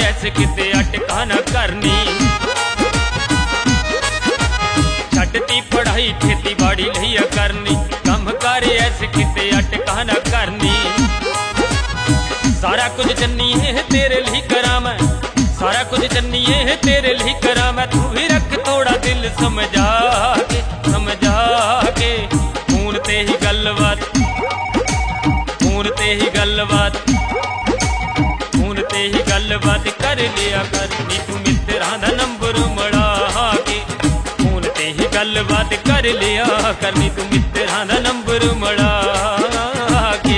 ऐसे किते अटका न करनी। छड्डती पढ़ाई खेती बाड़ी लिया करनी, कम कर ऐसे किते अटका न करनी। सारा कुछ चन्नी है तेरे लिए करा मैं, सारा कुछ चन्नी है तेरे लिए करा मैं। तू भी रख थोड़ा दिल समझा के खून ते ही गलबात, खून ते ही गलबात, खून ते ही गलबात कर लिया करनी। तू मित्रा दा नंबर मड़ा के खून ते ही गलबात कर लिया करनी। तू मित्रा दा नंबर मड़ा के।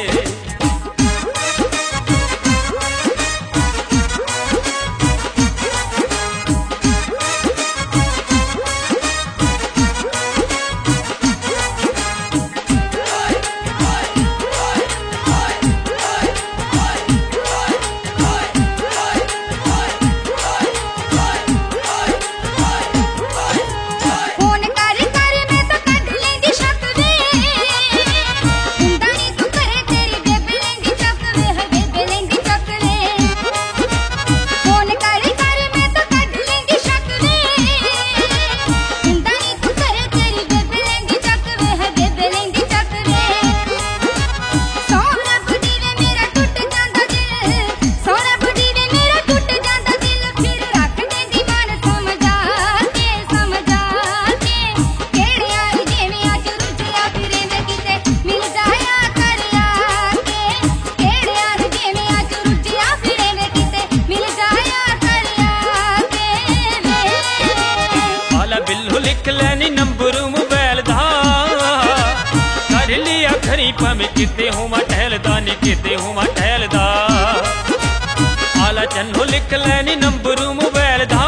लिख लैनी नंबर मोबाइल दा, कर लिया खरी भावें किते होवां टहलदा नी किते होवां टहलदा। आला चन्नो लिख लैनी नंबर मोबाइल दा,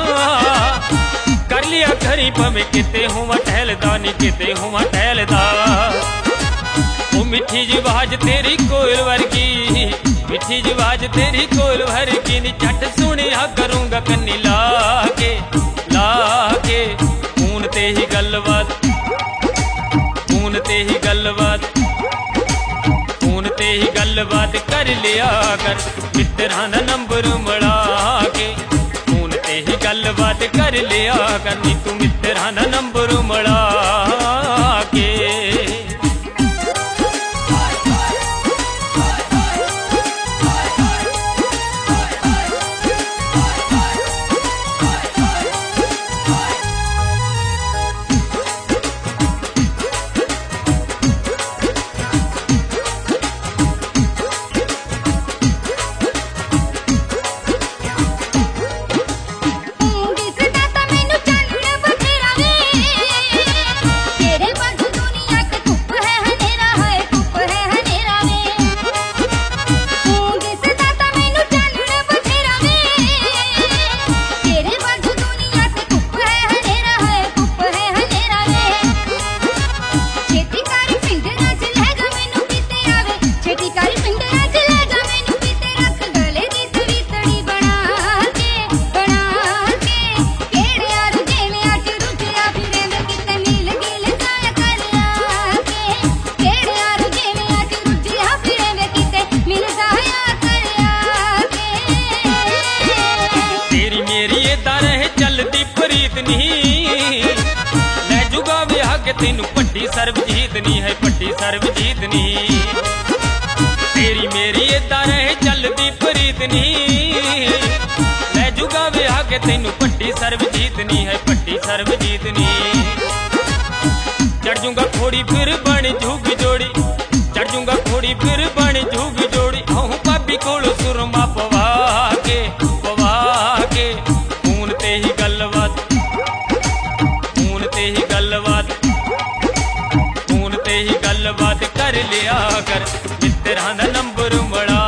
कर लिया खरी भावें किते होवां टहलदा नी किते होवां टहलदा। ओ मिठी जी आवाज तेरी कोयल वर्गी, मिठी जी आवाज तेरी कोयल वर्गी नी। झट सुनिया करूंगा कन्नी ला के खून ते ही गलबात, खून ते ही गलबात, खून ते ही गलबात कर लिया कर। मित्रा दा नंबर मड़ा के खून ते ही गलबात कर लिया करनी। तू मित्रा दा नंबर मड़ा के। तेनू पट्टी सर्वजीत नी है पट्टी सर्वजीत नी। तेरी मेरी इदा रहे चलदी प्रीत नी, लै जुगा विहा के तेनू पट्टी सर्वजीत नी है पट्टी सर्वजीत नी। चढ़ जूंगा घोड़ी फिर बन जूग जोड़ी, चढ़ जूंगा घोड़ी फिर बन जूग जोड़ी। आहूं भाभी कोलों सुरमा पवा के खून ते ही गलबात, खून ते ही गलबात, खून ते ही गलबात कर लिया कर। मित्रा दा नंबर मड़ा